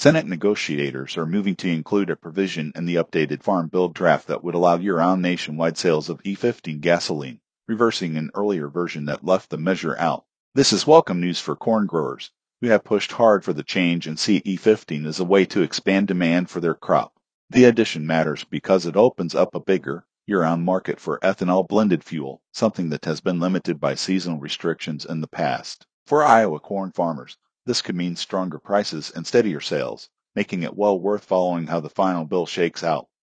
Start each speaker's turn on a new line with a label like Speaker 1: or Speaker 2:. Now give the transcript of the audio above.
Speaker 1: Senate negotiators are moving to include a provision in the updated Farm Bill draft that would allow year-round nationwide sales of E15 gasoline, reversing an earlier version that left the measure out. This is welcome news for corn growers, who have pushed hard for the change and see E15 as a way to expand demand for their crop. The addition matters because it opens up a bigger, year-round market for ethanol-blended fuel, something that has been limited by seasonal restrictions in the past. For Iowa corn farmers, this could mean stronger prices and steadier sales, making it well worth following how the final bill shakes out.